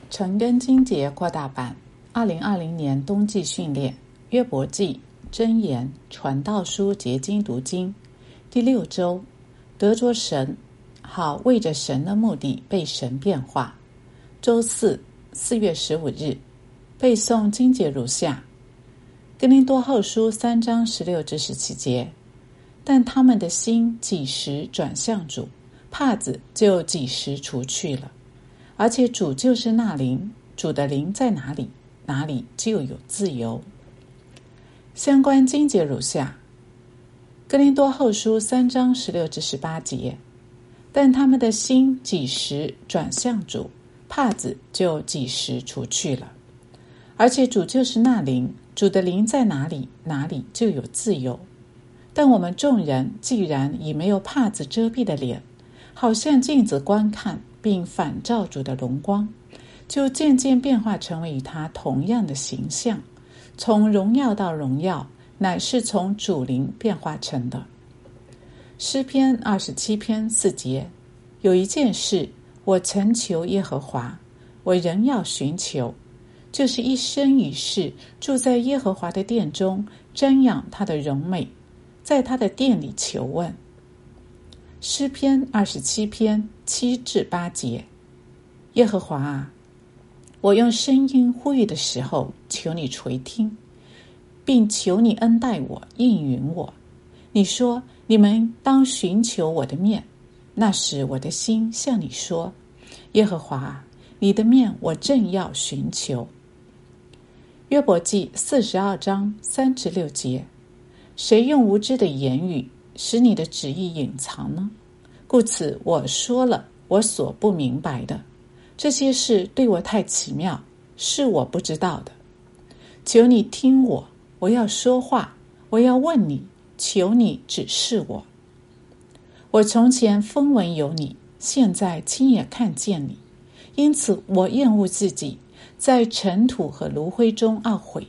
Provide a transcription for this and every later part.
陈根金节扩大版2020年冬季训练约伯记箴言传道书结晶读经第6周，得着神，好为着神的目的被神变化。周四4月15日，背诵经节如下：哥林多后书3章16至17节，但他们的心几时转向主，帕子就几时除去了。而且主就是那灵，主的灵在哪里，哪里就有自由。相关经节如下：哥林多后书3章16至18节，但他们的心几时转向主，帕子就几时除去了。而且主就是那灵，主的灵在哪里，哪里就有自由。但我们众人既然以没有帕子遮蔽的脸，好像镜子观看，并反照主的荣光，就渐渐变化成为与他同样的形象，从荣耀到荣耀，乃是从主灵变化成的。诗篇27篇4节，有一件事我曾求耶和华，我仍要寻求，就是一生一世住在耶和华的殿中，瞻仰他的荣美，在他的殿里求问。诗篇27篇7至8节，耶和华啊，我用声音呼吁的时候，求你垂听，并求你恩待我，应允我。你说你们当寻求我的面，那时我的心向你说，耶和华啊，你的面我正要寻求。约伯记42章3至6节，谁用无知的言语使你的旨意隐藏呢？故此我说了我所不明白的，这些事对我太奇妙，是我不知道的。求你听我，我要说话，我要问你，求你指示我。我从前风闻有你，现在亲眼看见你，因此我厌恶自己，在尘土和炉灰中懊悔。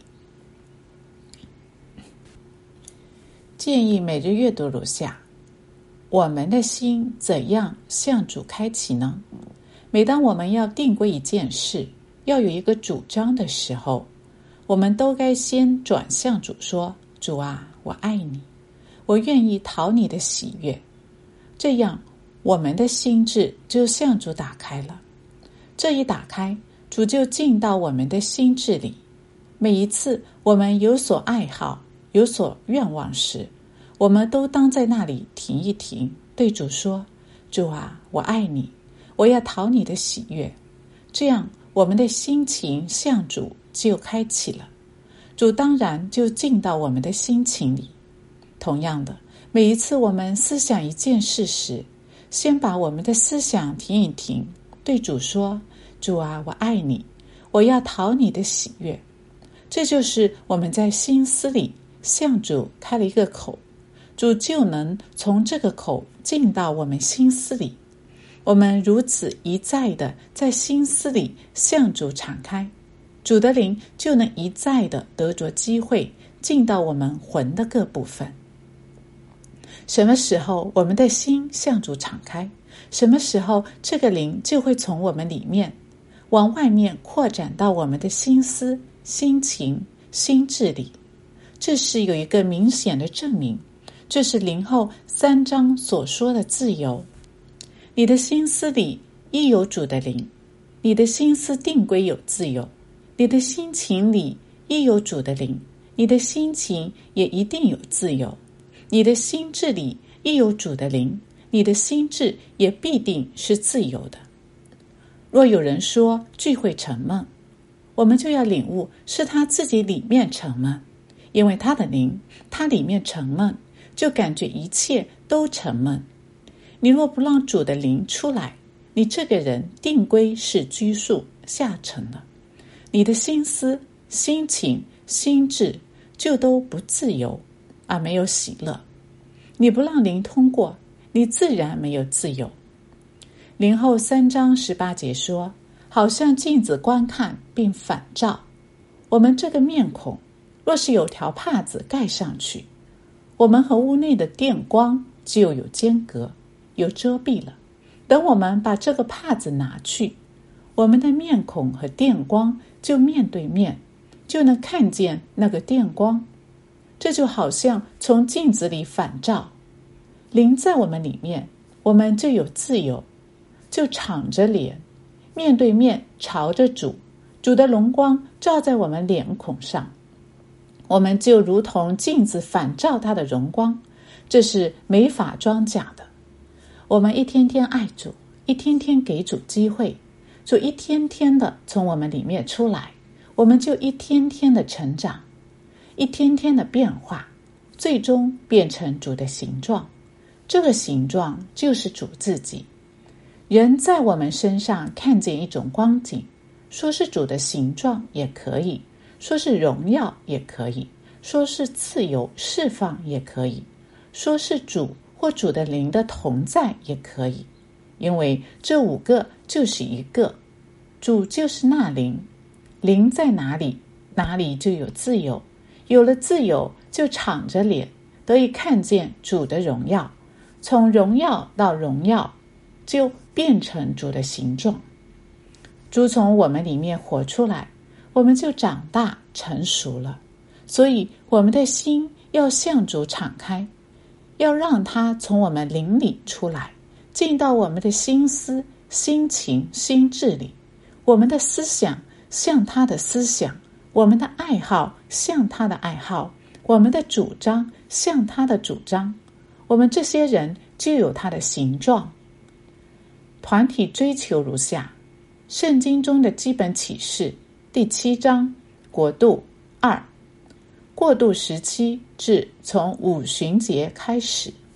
建议每日阅读如下：我们的心怎样向主开启呢？每当我们要定规一件事，要有一个主张的时候，我们都该先转向主说，主啊，我爱你，我愿意讨你的喜悦。这样我们的心智就向主打开了。这一打开，主就进到我们的心智里。每一次我们有所爱好，有所愿望时，我们都当在那里停一停，对主说，主啊，我爱你，我要讨你的喜悦。这样我们的心情向主就开启了，主当然就进到我们的心情里。同样的，每一次我们思想一件事时，先把我们的思想停一停，对主说，主啊，我爱你，我要讨你的喜悦。这就是我们在心思里向主开了一个口，主就能从这个口进到我们心思里。我们如此一再的在心思里向主敞开，主的灵就能一再的得着机会进到我们魂的各部分。什么时候我们的心向主敞开，什么时候这个灵就会从我们里面往外面扩展到我们的心思、心情、心智里。这是有一个明显的证明，这是灵后3章所说的自由。你的心思里亦有主的灵，你的心思定规有自由，你的心情里亦有主的灵，你的心情也一定有自由，你的心智里亦有主的灵，你的心智也必定是自由的。若有人说聚会沉闷，我们就要领悟是他自己里面沉闷，因为他的灵，他里面沉闷，就感觉一切都沉闷。你若不让主的灵出来，你这个人定规是拘束下沉了，你的心思、心情、心智就都不自由，而没有喜乐。你不让灵通过，你自然没有自由。灵后3章18节说，好像镜子观看并反照。我们这个面孔若是有条帕子盖上去，我们和屋内的电光就有间隔，有遮蔽了。等我们把这个帕子拿去， 我们的面孔和电光就面对面，就能看见那个电光。这就好像从镜子里反照，灵在我们里面，我们就有自由，就敞着脸，面对面朝着主，主的荣光照在我们脸孔上，我们就如同镜子反照他的荣光，这是没法装假的。我们一天天爱主，一天天给主机会，主一天天的从我们里面出来，我们就一天天的成长，一天天的变化，最终变成主的形状。这个形状就是主自己。人在我们身上看见一种光景，说是主的形状也可以，说是荣耀也可以，说是自由释放也可以，说是主或主的灵的同在也可以。因为这5个就是一个，主就是那灵，灵在哪里，哪里就有自由，有了自由就敞着脸，得以看见主的荣耀，从荣耀到荣耀，就变成主的形状。主从我们里面活出来，我们就长大成熟了。所以我们的心要向主敞开，要让他从我们灵里出来，进到我们的心思、心情、心智里。我们的思想像他的思想，我们的爱好像他的爱好，我们的主张像他的主张，我们这些人就有他的形状。团体追求如下：圣经中的基本启示，第7章，国度2，过渡时期至从五旬节开始。